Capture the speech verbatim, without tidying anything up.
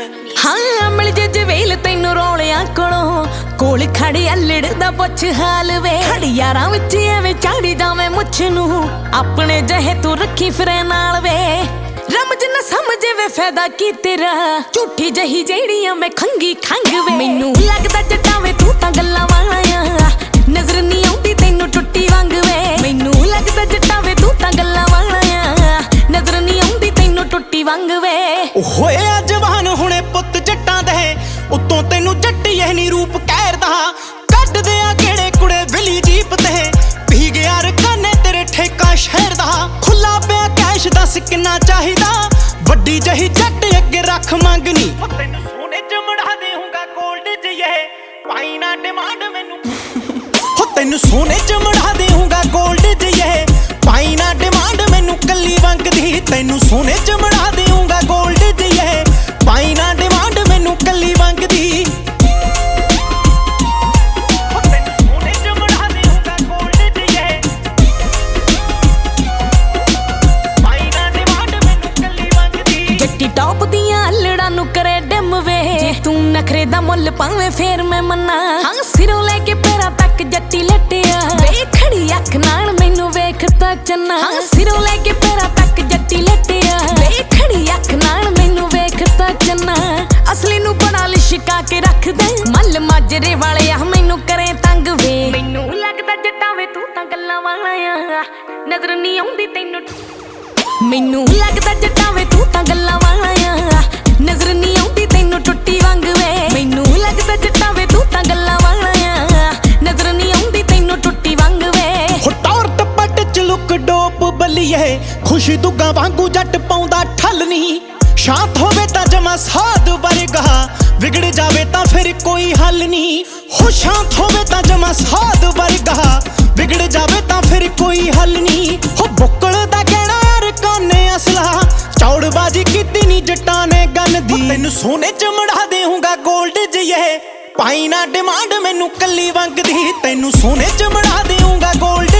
हाँ मिल जे जवेल तैनू रोलियां कोलों कोल खड़ी अल्लड़ दा पुछ हाल वे खड़ी यारां विच एवें चाड़ी जावें मुछ नू अपने जहे तू रखी फिरे नाल वे रमज न समझे वे फायदा की तेरा झूठी जही जेड़ियां मैं खंगी खंग वे मैनू लगदा जट्टां वे तू तां गल्लां वाला आ नजर नहीं आउंदी तैनू टुट्टी वांग वे मैनू लगदा जट्टां वे तू तां गल्लां वाला आ नजर नहीं आउंदी तैनू टुट्टी वांग वे होए जवान हुणे पुੱਤ जट्टां दे उत्तों तैनू जट्टी एह नी रूप कहरदा कड्ड दे आ किहड़े कुड़े विली जीप ते पी गया रकाने तेरे ठेका शहर दा खुला पिया कैश दस किन्ना चाहिदा वड्डी जही जट अगे रख मंगनी तैनू सोने च मड़ा देऊंगा गोल्ड च ये पाई ना डिमांड मैनू हो तैनू सोने च मड़ा देऊंगा गोल्ड च ये पाई ना डिमांड मैनू कल्ली वंगदी तैनू सोने च मड़ा देऊंगा गोल्ड च ये पाई ना डिमांड मैनू कल्ली वंगदी टॉप दियां अल्लड़ां नू करे डिम वे जे तू नखरे दा मुल पावे फेर मैं मन्ना हाँ सिरों लेके पैरां तक जट्टी लट्टिया वे खड़ी अख नाल मैनू वेखदा चन्ना हाँ सिरों लेके पैरां तक जट्टी लट्टिया वे खड़ी अख नाल मैनू वेखदा चन्ना असली नू बड़ा लिशका के रख दे मल माजरे वाले आ मैनू करे तंग वे मैनू लगदा जट्टां वे तू तां गल्लां वाला आ नजर नहीं आउंदी तैनू मैनू लगदा जट्टां वे तू तां गल्लां वाला आ नजर नहीं आउंदी तैनू टुट्टी वांग वे मैनू लगदा जट्टां वे तू तां गल्लां वाला आ नजर नहीं आउंदी तैनू टुट्टी वांग वे हो टौर टपट च लुक डोप बलिए खुश दुगा वांगू जट पाउंदा ठल नहीं शांत होवे तां जमा साध वर्गा विगड़ जावे तां फिर कोई हल नहीं हो शांत होवे तां जमा साध वर्गा विगड़ जावे तां फिर कोई हल नहीं हो बुक्कल दा कहना काने असला चौड़बाजी कीती नी जट्टां ने गन दी तैनू सोने च मड़ा देऊंगा गोल्ड च ये पाई ना डिमांड मैनू कल्ली वंगदी तैनू सोने च मड़ा देऊंगा गोल्ड